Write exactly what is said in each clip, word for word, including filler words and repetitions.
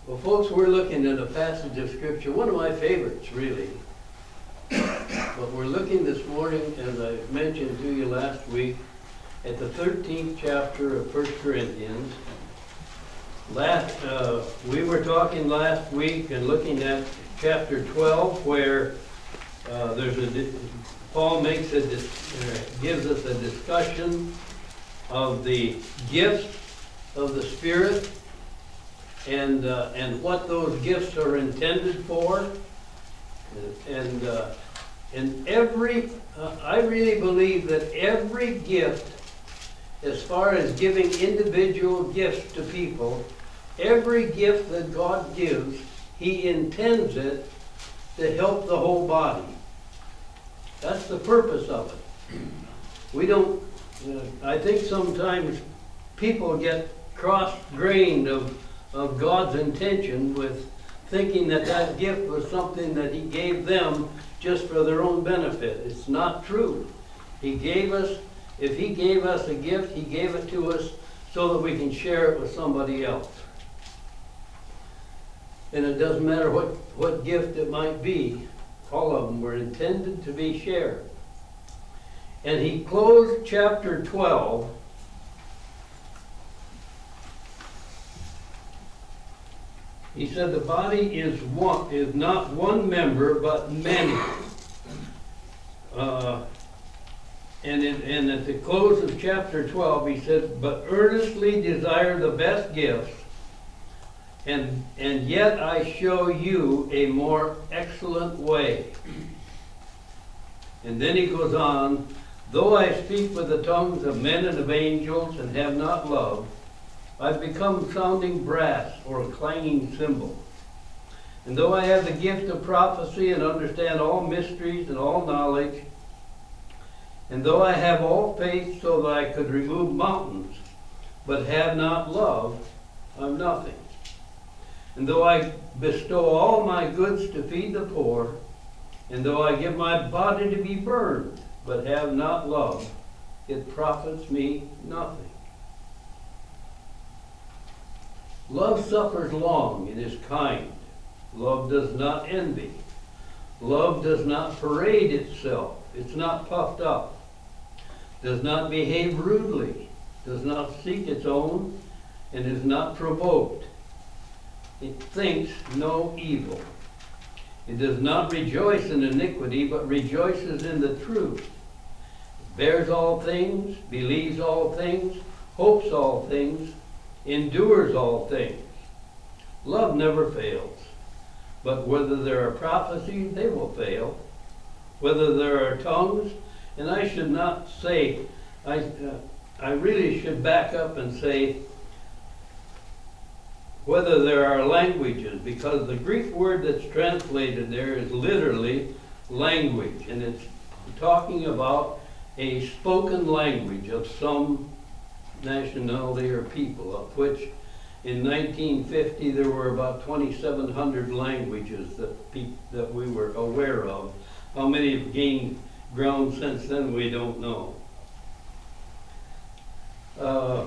Well, folks, we're looking at a passage of Scripture, one of my favorites, really. But we're looking this morning, as I mentioned to you last week, at the thirteenth chapter of First Corinthians. Last, uh, we were talking last week and looking at chapter twelve, where uh, there's a Paul makes a uh, gives us a discussion of the gifts of the Spirit and uh, and what those gifts are intended for, and uh, and every uh, I really believe that every gift, as far as giving individual gifts to people, every gift that God gives, He intends it to help the whole body. That's the purpose of it. We don't, uh, I think sometimes people get cross-grained of, of God's intention with thinking that that gift was something that He gave them just for their own benefit. It's not true. He gave us, if He gave us a gift, He gave it to us so that we can share it with somebody else. And it doesn't matter what, what gift it might be, all of them were intended to be shared. And he closed chapter twelve He said the body is one, is not one member, but many. Uh, and, in, and at the close of chapter twelve, he said, but earnestly desire the best gifts, and, and yet I show you a more excellent way. And then he goes on, though I speak with the tongues of men and of angels and have not love, I've become sounding brass or a clanging cymbal. And though I have the gift of prophecy and understand all mysteries and all knowledge, and though I have all faith so that I could remove mountains, but have not love, I'm nothing. And though I bestow all my goods to feed the poor, and though I give my body to be burned, but have not love, it profits me nothing. Love suffers long and is kind. Love does not envy. Love does not parade itself. It's not puffed up. Does not behave rudely. Does not seek its own, and is not provoked. It thinks no evil. It does not rejoice in iniquity, but rejoices in the truth. It bears all things, believes all things, hopes all things, endures all things. Love never fails. But whether there are prophecies, they will fail. Whether there are tongues, and I should not say, I, uh, I really should back up and say, whether there are languages, because the Greek word that's translated there is literally language, and it's talking about a spoken language of some nationality or people, of which in nineteen fifty there were about twenty-seven hundred languages that pe that we were aware of. How many have gained ground since then, we don't know. Uh,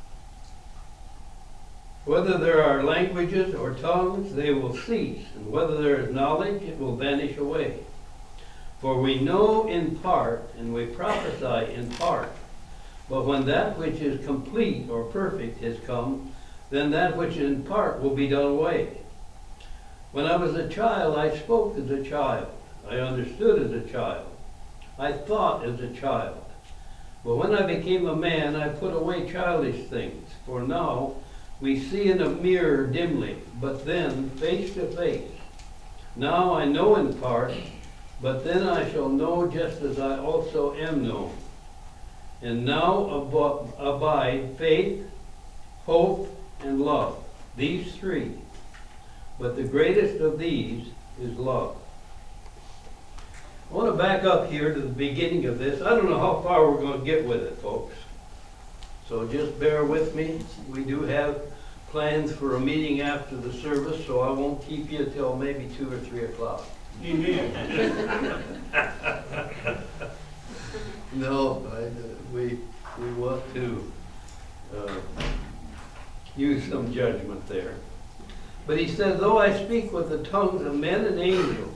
whether there are languages or tongues, they will cease, and whether there is knowledge, it will vanish away. For we know in part, and we prophesy in part. But when that which is complete or perfect has come, then that which is in part will be done away. When I was a child, I spoke as a child. I understood as a child. I thought as a child. But when I became a man, I put away childish things. For now we see in a mirror dimly, but then face to face. Now I know in part, but then I shall know just as I also am known. And now ab abide faith, hope, and love, these three. But the greatest of these is love. I want to back up here to the beginning of this. I don't know how far we're going to get with it, folks. So just bear with me. We do have plans for a meeting after the service, so I won't keep you till maybe two or three o'clock. Amen. No, I, uh, we we want to uh, use some judgment there. But he said, though I speak with the tongues of men and angels,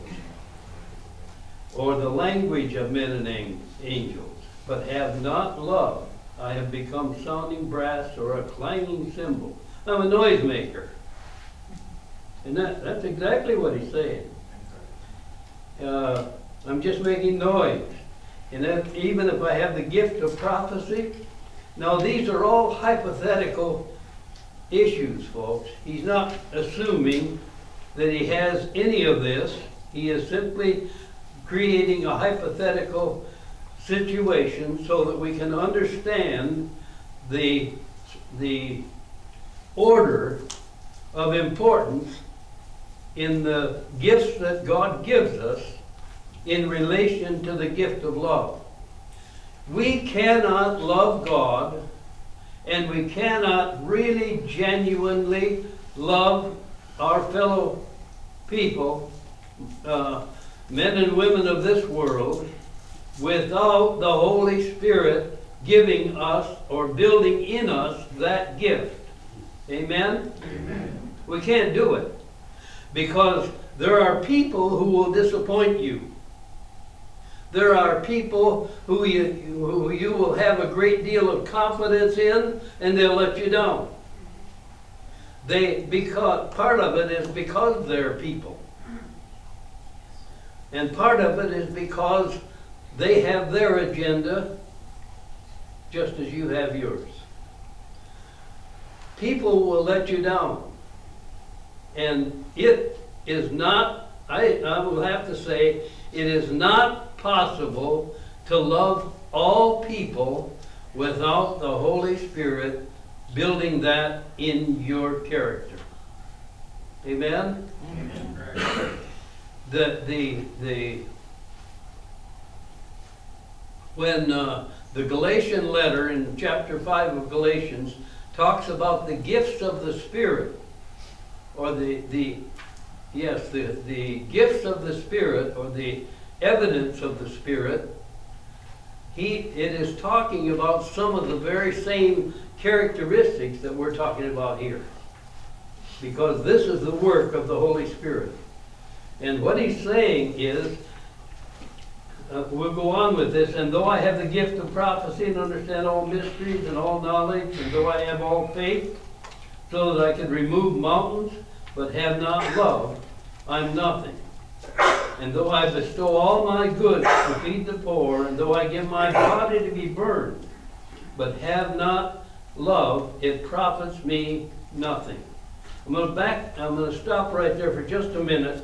or the language of men and an- angels, but have not love, I have become sounding brass or a clanging cymbal. I'm a noisemaker. And that, that's exactly what he's saying. Uh, I'm just making noise. And if, even if I have the gift of prophecy, now these are all hypothetical issues, folks. He's not assuming that he has any of this. He is simply creating a hypothetical situation so that we can understand the, the order of importance in the gifts that God gives us in relation to the gift of love. We cannot love God, and we cannot really genuinely love our fellow people, uh, men and women of this world, without the Holy Spirit giving us or building in us that gift. Amen? Amen. We can't do it. Because there are people who will disappoint you. There are people who you, who you will have a great deal of confidence in, and they'll let you down. They, because part of it is because they're people. And part of it is because they have their agenda just as you have yours. People will let you down. And it is not, I, I will have to say, it is not possible to love all people without the Holy Spirit building that in your character. Amen? Amen. The, the, the, when uh, the Galatian letter in chapter five of Galatians talks about the gifts of the Spirit, or the, the yes, the, the gifts of the Spirit, or the evidence of the Spirit, he, it is talking about some of the very same characteristics that we're talking about here. Because this is the work of the Holy Spirit. And what he's saying is, uh, we'll go on with this, and though I have the gift of prophecy and understand all mysteries and all knowledge, and though I have all faith, so that I can remove mountains, but have not love, I'm nothing. And though I bestow all my goods to feed the poor, and though I give my body to be burned, but have not love, it profits me nothing. I'm going to back, I'm going to stop right there for just a minute.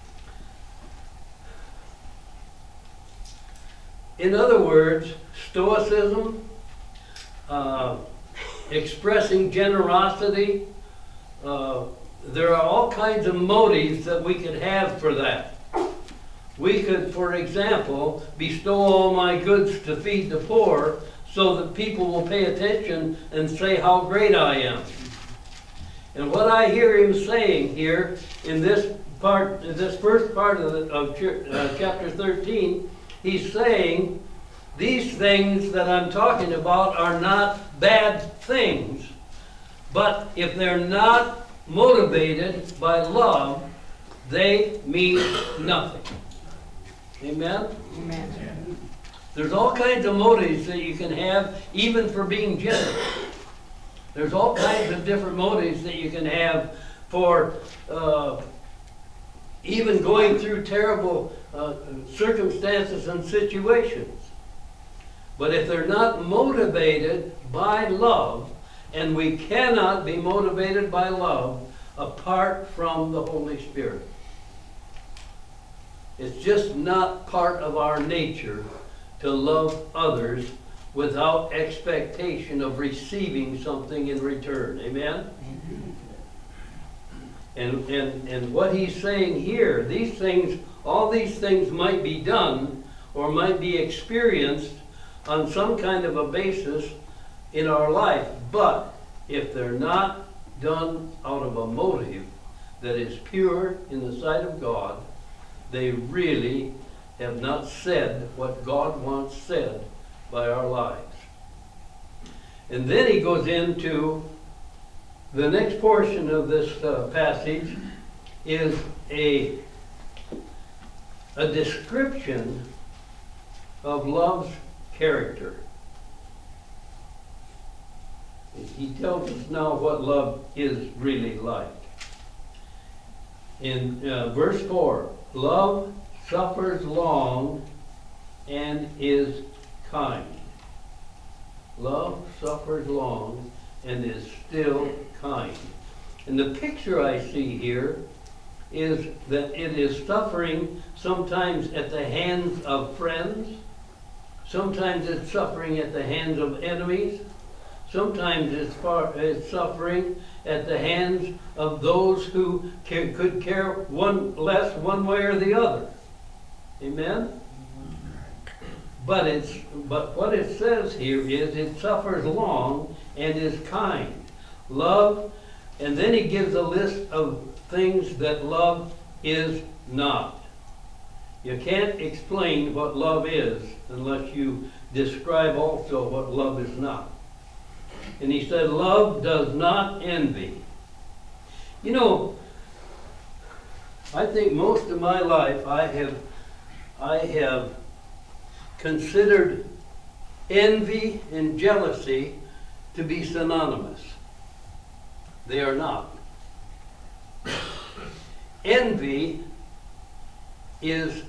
In other words, Stoicism, uh, expressing generosity, uh, there are all kinds of motives that we could have for that. We could, for example, bestow all my goods to feed the poor so that people will pay attention and say how great I am. And what I hear him saying here in this part, this first part of, the, of uh, chapter thirteen, he's saying these things that I'm talking about are not bad things, but if they're not motivated by love, they mean nothing. Amen? Amen. There's all kinds of motives that you can have, even for being generous. There's all kinds of different motives that you can have for uh, even going through terrible uh, circumstances and situations. But if they're not motivated by love, and we cannot be motivated by love apart from the Holy Spirit. It's just not part of our nature to love others without expectation of receiving something in return. Amen? And, and, and what he's saying here, these things, all these things might be done or might be experienced on some kind of a basis in our life, but if they're not done out of a motive that is pure in the sight of God, they really have not said what God wants said by our lives. And then he goes into The next portion of this uh, passage is a, a description of love's character. He tells us now what love is really like. In uh, verse four, love suffers long and is kind. Love suffers long and is still kind. And the picture I see here is that it is suffering sometimes at the hands of friends, sometimes it's suffering at the hands of enemies, sometimes it's, far, it's suffering at the hands of those who can, could care one less one way or the other. Amen? But it's but what it says here is it suffers long and is kind. Love, and then he gives a list of things that love is not. You can't explain what love is unless you describe also what love is not. And he said, love does not envy. You know, I think most of my life I have I have considered envy and jealousy to be synonymous. They are not. Envy is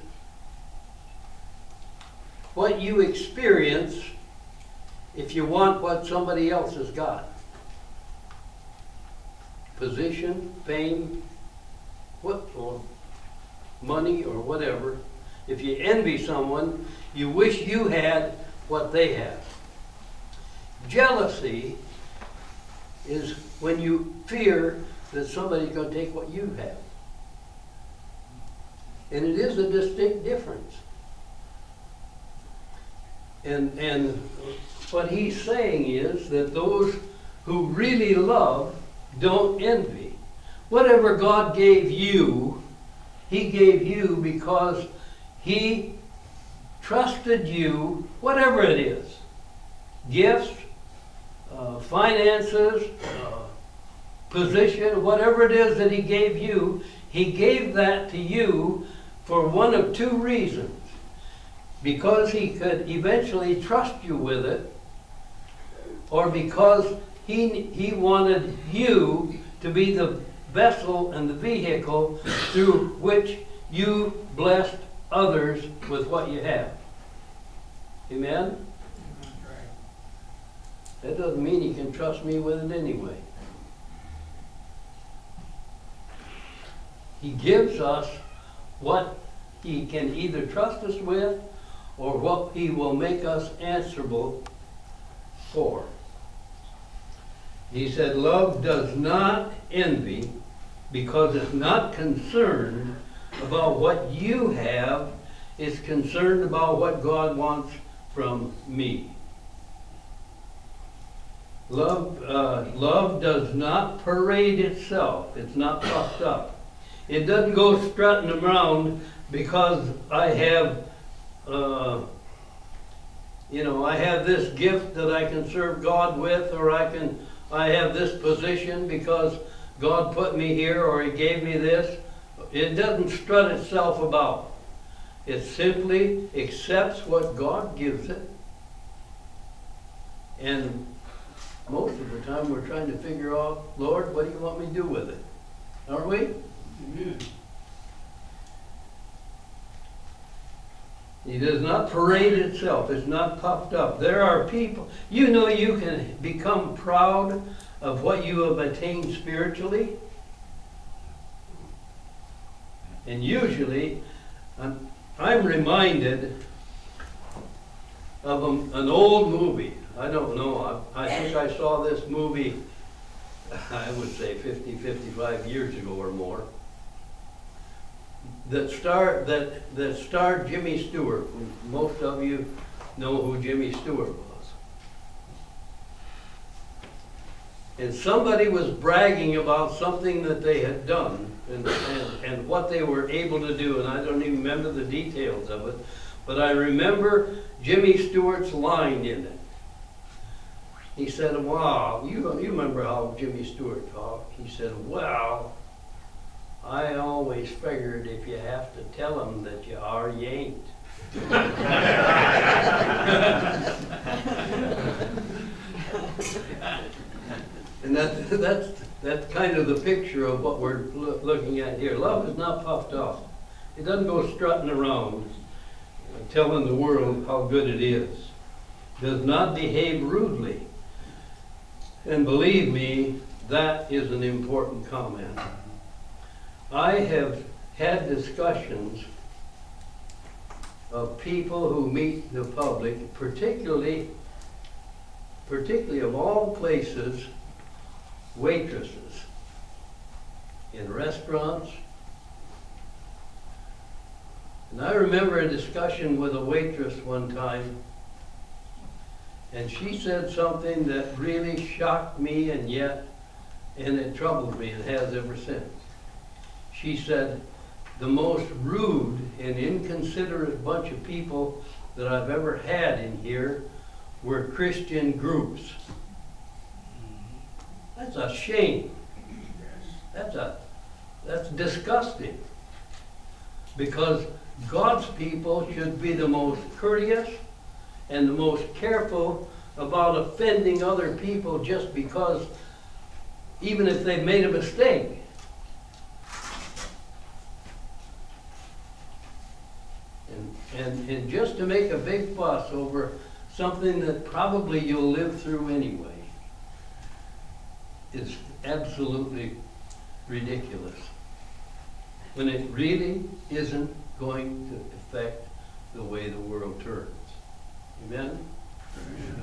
what you experience if you want what somebody else has got. Position, fame, what, or money, or whatever. If you envy someone, you wish you had what they have. Jealousy is when you fear that somebody's going to take what you have. And it is a distinct difference. And, and what he's saying is that those who really love don't envy. Whatever God gave you, he gave you because he trusted you, whatever it is, gifts, uh, finances, uh, position, whatever it is that he gave you, he gave that to you for one of two reasons. Because he could eventually trust you with it, or because he, he wanted you to be the vessel and the vehicle through which you blessed others with what you have. Amen? That doesn't mean he can trust me with it anyway. He gives us what he can either trust us with or what he will make us answerable for. He said, love does not envy because it's not concerned about what you have. It's concerned about what God wants from me. Love, uh, love does not parade itself. It's not puffed up. It doesn't go strutting around because I have Uh, you know, I have this gift that I can serve God with, or I can, I have this position because God put me here, or he gave me this. It doesn't strut itself about. It simply accepts what God gives it. And most of the time we're trying to figure out, Lord, what do you want me to do with it? Aren't we? Amen. It does not parade itself. It's not puffed up. There are people, you know, you can become proud of what you have attained spiritually. And usually, I'm, I'm reminded of a, an old movie. I don't know. I, I think I saw this movie, I would say fifty, fifty-five years ago or more. That starred that that starred Jimmy Stewart. Most of you know who Jimmy Stewart was. And somebody was bragging about something that they had done and, and, and what they were able to do, and I don't even remember the details of it, but I remember Jimmy Stewart's line in it. He said, wow, you, you remember how Jimmy Stewart talked. He said, well, I always figured if you have to tell them that you are, you ain't. And that, that's, that's kind of the picture of what we're loo- looking at here. Love is not puffed up. It doesn't go strutting around uh, telling the world how good it is. Does not behave rudely. And believe me, that is an important comment. I have had discussions of people who meet the public, particularly, particularly of all places, waitresses in restaurants. And I remember a discussion with a waitress one time, and she said something that really shocked me, and yet, and it troubled me, and has ever since. She said, the most rude and inconsiderate bunch of people that I've ever had in here were Christian groups. That's a shame. That's a, that's disgusting. Because God's people should be the most courteous and the most careful about offending other people just because, even if they've made a mistake. And, and, and just to make a big fuss over something that probably you'll live through anyway is absolutely ridiculous, when it really isn't going to affect the way the world turns. Amen? Amen.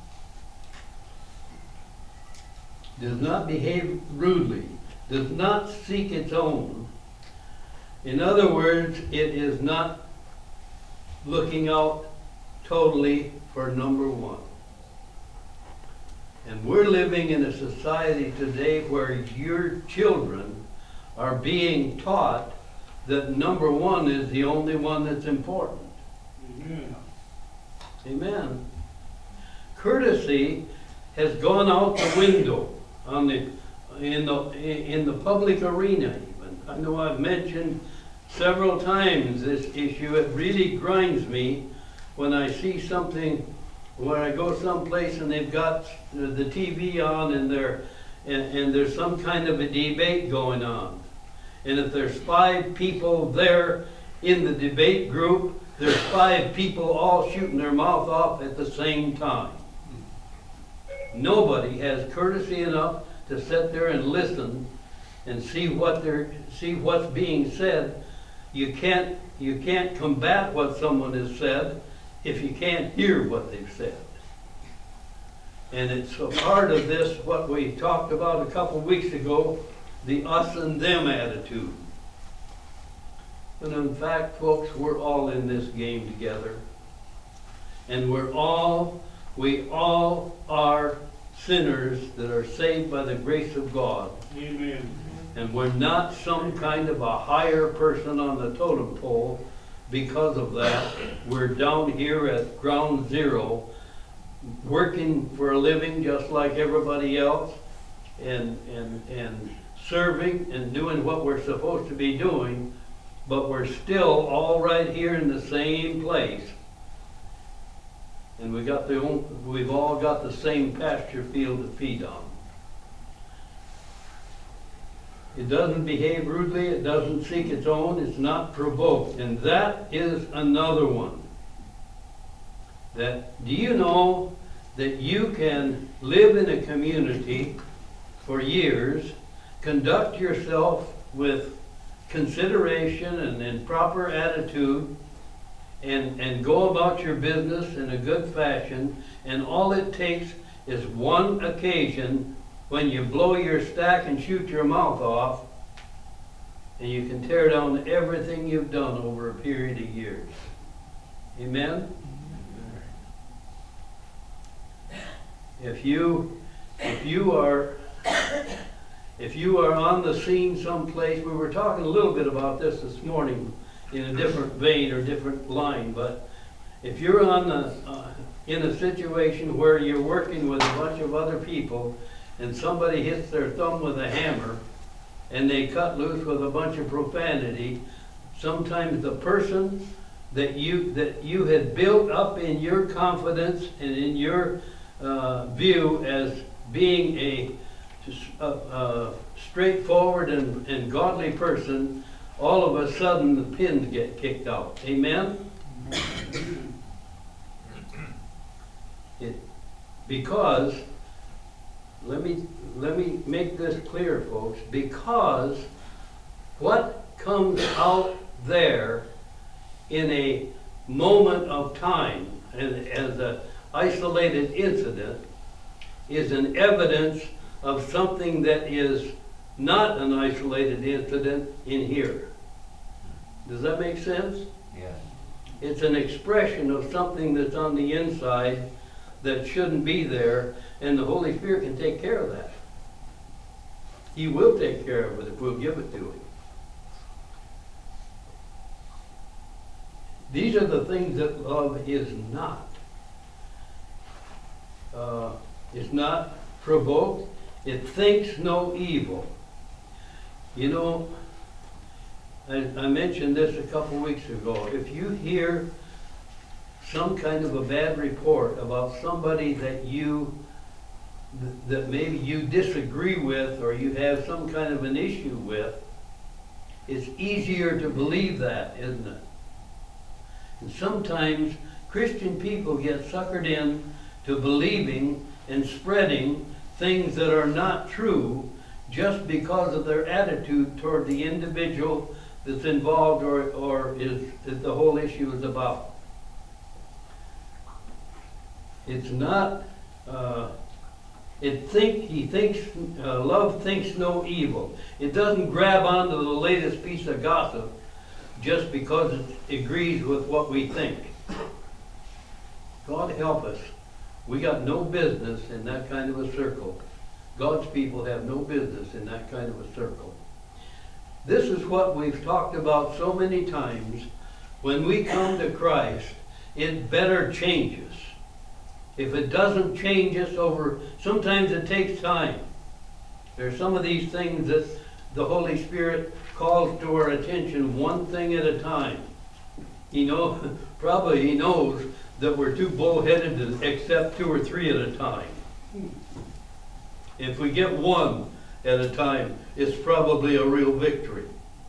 Does not behave rudely, does not seek its own. In other words, it is not looking out totally for number one. And we're living in a society today where your children are being taught that number one is the only one that's important. Amen. Amen. Courtesy has gone out the window on the in the in the public arena even. I know I've mentioned several times this issue. It really grinds me when I see something, when I go someplace and they've got the T V on and there and, and there's some kind of a debate going on. And if there's five people there in the debate group, there's five people all shooting their mouth off at the same time. Nobody has courtesy enough to sit there and listen and see what they're see what's being said. You can't you can't combat what someone has said if you can't hear what they've said. And it's a part of this, what we talked about a couple weeks ago, the us and them attitude. When in fact, folks, we're all in this game together. And we're all, we all are sinners that are saved by the grace of God. Amen. And we're not some kind of a higher person on the totem pole because of that. We're down here at ground zero, working for a living just like everybody else, and, and, and serving and doing what we're supposed to be doing, but we're still all right here in the same place. And we got the, we've all got the same pasture field to feed on. It doesn't behave rudely, it doesn't seek its own, it's not provoked. And that is another one. That, do you know that you can live in a community for years, conduct yourself with consideration and, and proper attitude, and, and go about your business in a good fashion, and all it takes is one occasion when you blow your stack and shoot your mouth off, and you can tear down everything you've done over a period of years. Amen? If you, if you are, if you are on the scene someplace, we were talking a little bit about this this morning in a different vein or different line, but If you're on a, uh, in a situation where you're working with a bunch of other people and somebody hits their thumb with a hammer and they cut loose with a bunch of profanity, sometimes the person that you that you had built up in your confidence and in your uh, view as being a, a, a straightforward and, and godly person, all of a sudden the pins get kicked out. Amen? It, because, let me, let me make this clear, folks, because what comes out there in a moment of time and as an isolated incident is an evidence of something that is not an isolated incident in here. Does that make sense? Yes. It's an expression of something that's on the inside that shouldn't be there, and the Holy Spirit can take care of that. He will take care of it if we'll give it to Him. These are the things that love is not. Uh, it's not provoked. It thinks no evil. You know, I, I mentioned this a couple weeks ago. If you hear some kind of a bad report about somebody that you, that maybe you disagree with or you have some kind of an issue with, it's easier to believe that, isn't it? And sometimes Christian people get suckered in to believing and spreading things that are not true just because of their attitude toward the individual that's involved or, or is, is the whole issue is about. It's not, uh, it think, he thinks, uh, love thinks no evil. It doesn't grab onto the latest piece of gossip just because it agrees with what we think. God help us. We got no business in that kind of a circle. God's people have no business in that kind of a circle. This is what we've talked about so many times. When we come to Christ, it better changes. If it doesn't change us over, sometimes it takes time. There's some of these things that the Holy Spirit calls to our attention one thing at a time. He know, probably he knows that we're too bullheaded to accept two or three at a time. If we get one at a time, it's probably a real victory.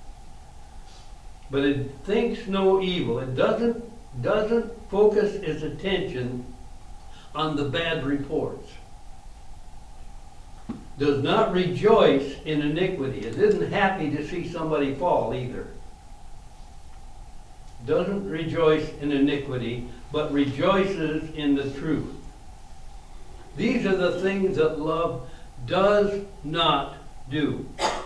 But it thinks no evil. It doesn't, doesn't focus its attention on the bad reports. Does not rejoice in iniquity. It isn't happy to see somebody fall either. Doesn't rejoice in iniquity, but rejoices in the truth. These are the things that love does not do.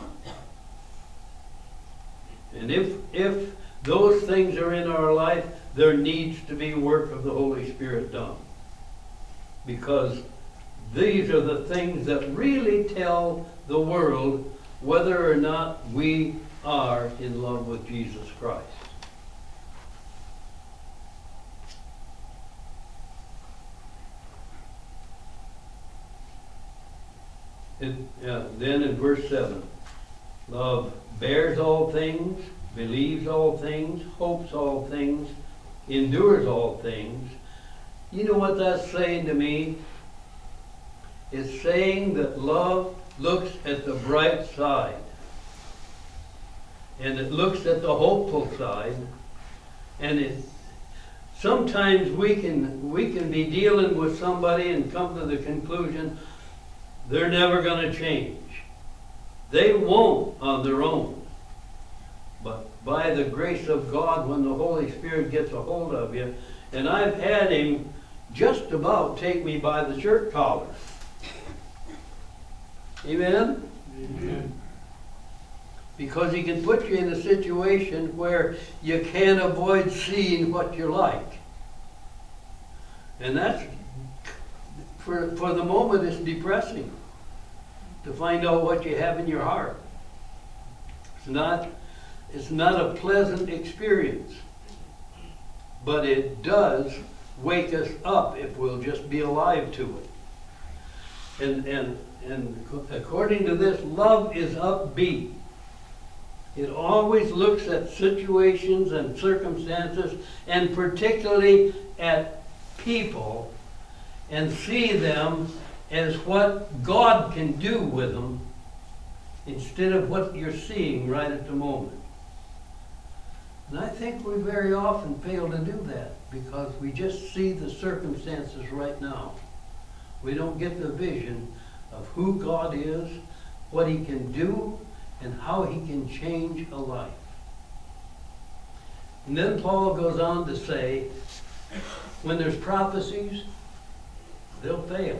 And if, if those things are in our life, there needs to be work of the Holy Spirit done. Because these are the things that really tell the world whether or not we are in love with Jesus Christ. It, uh, then in verse seven, love bears all things, believes all things, hopes all things, endures all things. You know what that's saying to me? It's saying that love looks at the bright side. And it looks at the hopeful side. And it sometimes we can we can be dealing with somebody and come to the conclusion they're never going to change. They won't on their own. But by the grace of God, when the Holy Spirit gets a hold of you, and I've had him just about take me by the shirt collar. Amen? Amen. Because he can put you in a situation where you can't avoid seeing what you like. And that's, for, for the moment, it's depressing to find out what you have in your heart. It's not, it's not a pleasant experience. but it does wake us up if we'll just be alive to it. And, and, and according to this, love is upbeat. It always looks at situations and circumstances, and particularly at people, and see them as what God can do with them instead of what you're seeing right at the moment. And I think we very often fail to do that because we just see the circumstances right now. We don't get the vision of who God is, what He can do, and how He can change a life. And then Paul goes on to say, when there's prophecies, they'll fail.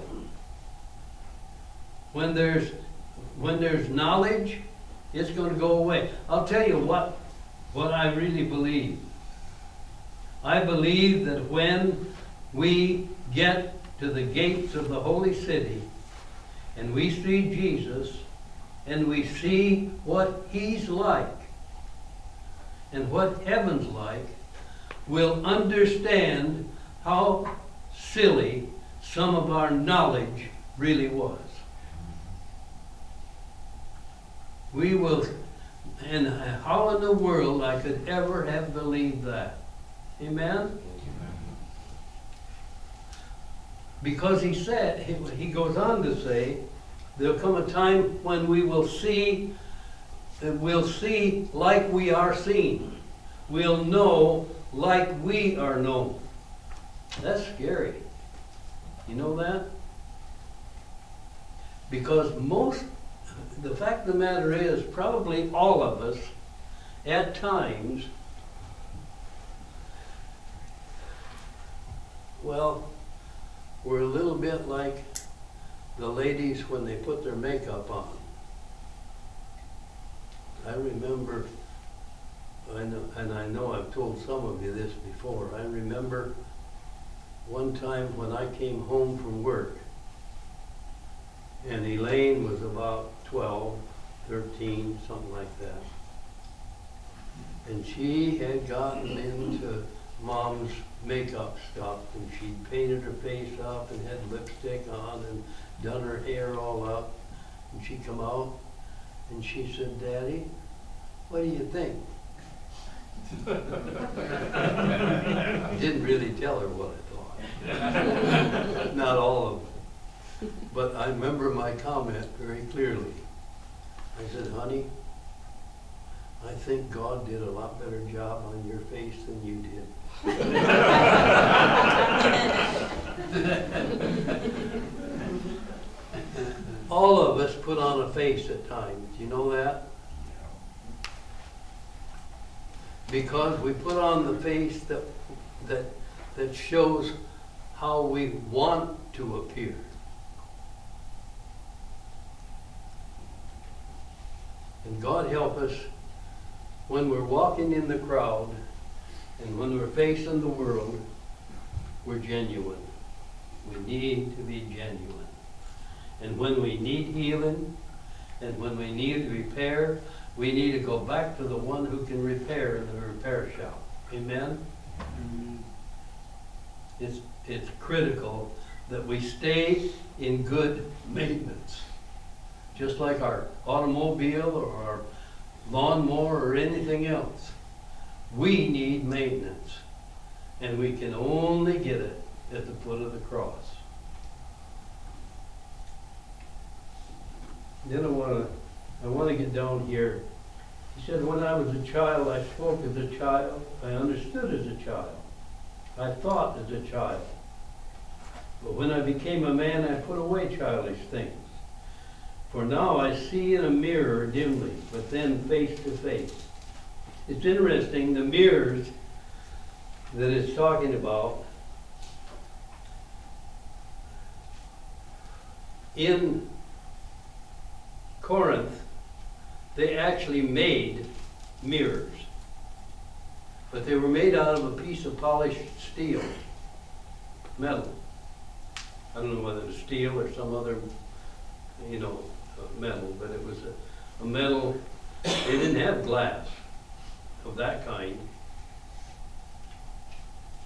When there's when there's knowledge, it's going to go away. I'll tell you what, what I really believe. I believe that when we get to the gates of the holy city and we see Jesus and we see what He's like and what heaven's like, we'll understand how silly some of our knowledge really was. We will, and how in the world I could ever have believed that. Amen? Because He said, he, he goes on to say, there'll come a time when we will see, we'll see like we are seen. We'll know like we are known. That's scary. You know that? Because most, the fact of the matter is, probably all of us, at times, well, we're a little bit like the ladies when they put their makeup on. I remember, I know, and I know I've told some of you this before, I remember one time when I came home from work, and Elaine was about twelve, thirteen, something like that. And she had gotten into Mom's makeup stuff, and she painted her face up and had lipstick on and done her hair all up. And she come out and she said, "Daddy, what do you think?" Didn't really tell her what I thought. Not all of it. But I remember my comment very clearly. I said, "Honey, I think God did a lot better job on your face than you did." All of us put on a face at times. You know that? Because we put on the face that that that shows how we want to appear. And God help us when we're walking in the crowd and when we're facing the world, we're genuine. We need to be genuine. And when we need healing and when we need repair, we need to go back to the one who can repair in the repair shop. Amen? Mm-hmm. It's, it's critical that we stay in good maintenance. Just like our automobile or our lawnmower or anything else. We need maintenance. And we can only get it at the foot of the cross. Then I want to I want to get down here. He said, when I was a child, I spoke as a child. I understood as a child. I thought as a child. But when I became a man, I put away childish things. For now I see in a mirror dimly, but then face to face. It's interesting, the mirrors that it's talking about in Corinth, they actually made mirrors. But they were made out of a piece of polished steel, metal. I don't know whether it was steel or some other, you know, metal, but it was a, a metal. They didn't have glass of that kind.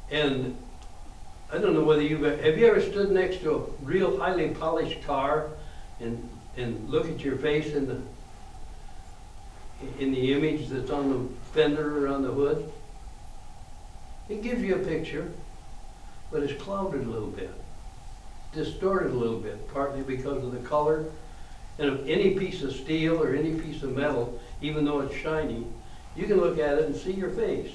And I don't know whether you've, ever- have you ever stood next to a real highly polished car and, and look at your face in the, in the image that's on the fender or on the hood? It gives you a picture, but it's clouded a little bit, distorted a little bit, partly because of the color. And if any piece of steel or any piece of metal, even though it's shiny, you can look at it and see your face.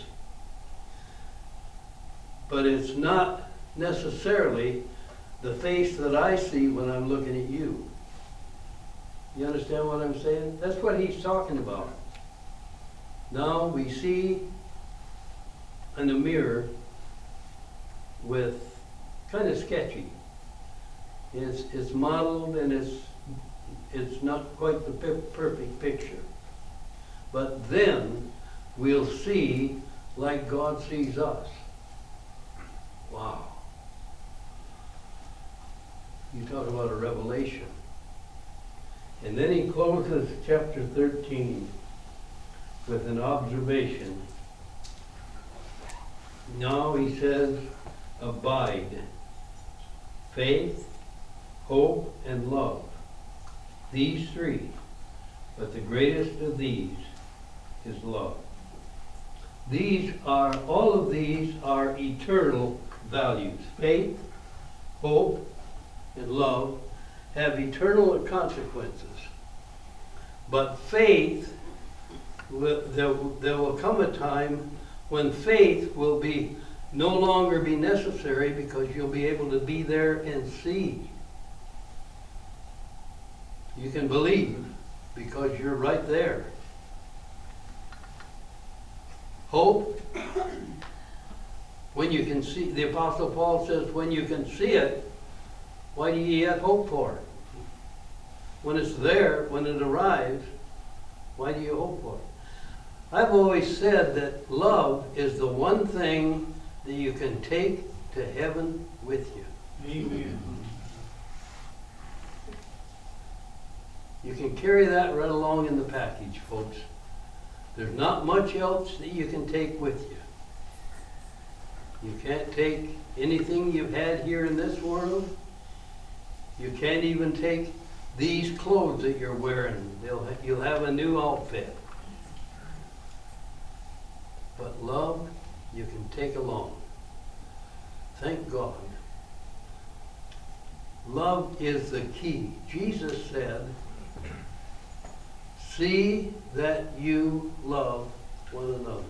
But it's not necessarily the face that I see when I'm looking at you. You understand what I'm saying? That's what he's talking about. Now we see in the mirror with kind of sketchy. It's, it's modeled and it's, it's not quite the pi- perfect picture. But then we'll see like God sees us. Wow. You talk about a revelation. And then he closes chapter thirteen with an observation. Now he says, abide, faith, hope, and love. These three. But the greatest of these is love. These are, all of these are eternal values. Faith, hope, and love have eternal consequences. But faith, will, there, there will come a time when faith will be no longer be necessary because you'll be able to be there and see. You can believe because you're right there. Hope, when you can see, the Apostle Paul says, when you can see it, why do you yet hope for it? When it's there, when it arrives, why do you hope for it? I've always said that love is the one thing that you can take to heaven with you. Amen. You can carry that right along in the package, folks. There's not much else that you can take with you. You can't take anything you've had here in this world. You can't even take these clothes that you're wearing. They'll, you'll have a new outfit. But love, you can take along. Thank God. Love is the key. Jesus said, see that you love one another.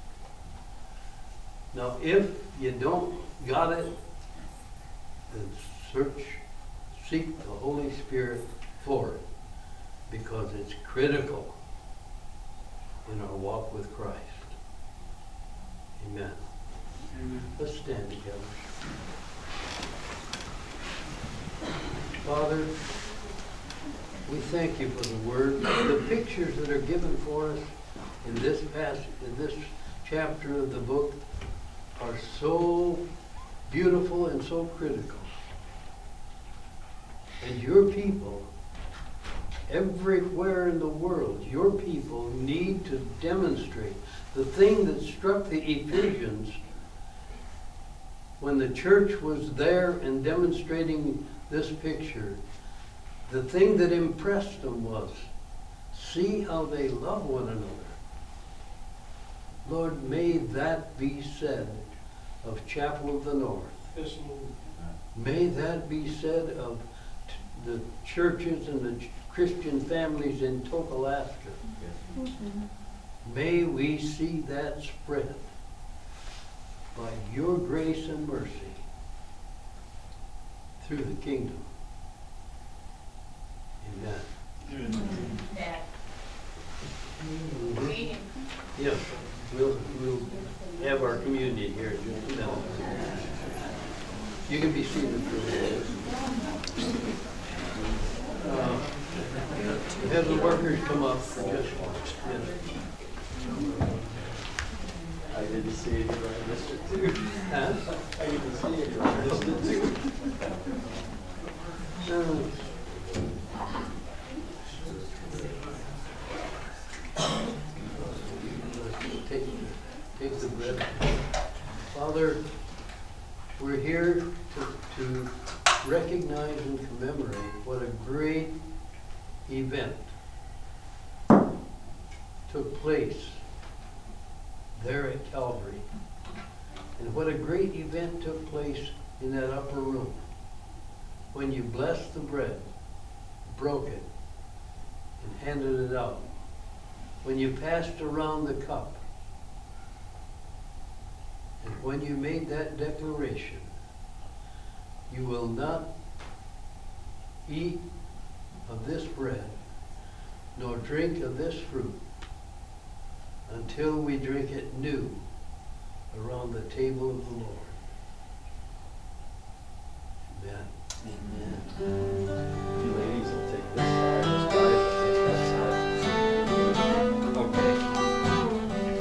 Now, if you don't got it, then search, seek the Holy Spirit for it, because it's critical in our walk with Christ. Amen. Amen. Let's stand together. Father, we thank you for the word. The pictures that are given for us in this passage, in this chapter of the book, are so beautiful and so critical. And your people, everywhere in the world, your people need to demonstrate the thing that struck the Ephesians when the church was there and demonstrating this picture. The thing that impressed them was, see how they love one another. Lord, may that be said of Chapel of the North. Yes, Lord. May that be said of t- the churches and the ch- Christian families in Tokalaska. May we see that spread by your grace and mercy through the kingdom. Amen. That Mhm. we Yes, we'll, we'll have our communion here in just a minute. You can be seated for a minute. Uh, Have the workers come up for just a minute. I didn't see it, but I missed it too. Huh? I didn't see it, but I missed it too. Uh, Take, take the bread. Father, We're here to, to recognize and commemorate what a great event took place there at Calvary. And what a great event took place in that upper room when you blessed the bread, broke it, and handed it out. When you passed around the cup, and when you made that declaration, you will not eat of this bread, nor drink of this fruit, until we drink it new around the table of the Lord. Amen. Amen. You ladies will take this side, this guy will take that side. Okay.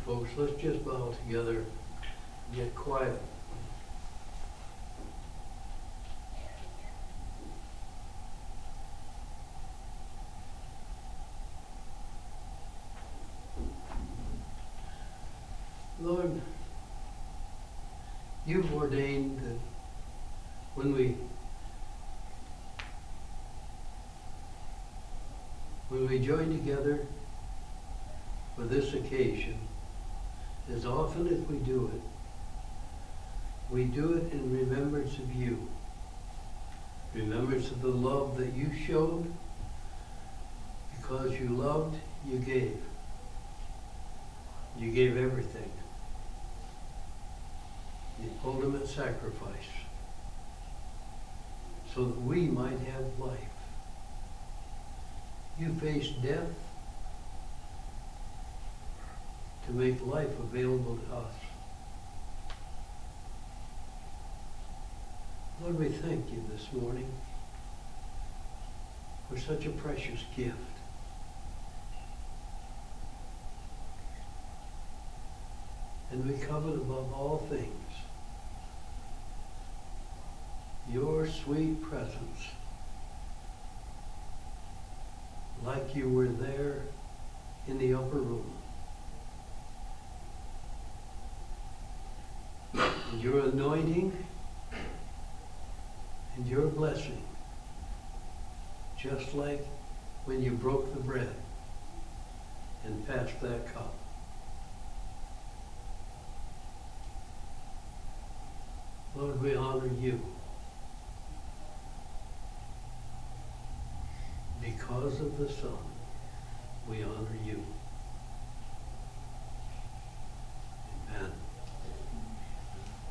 folks, let's just bow together, get quiet. Lord, you've ordained that when we when we join together for this occasion, as often as we do it, we do it in remembrance of you, remembrance of the love that you showed. Because you loved, you gave. You gave everything. The ultimate sacrifice, so that we might have life. You faced death to make life available to us. Lord, we thank you this morning for such a precious gift. And we covet above all things your sweet presence, like you were there in the upper room. And your anointing and your blessing, just like when you broke the bread and passed that cup. Lord, we honor you because of the Son.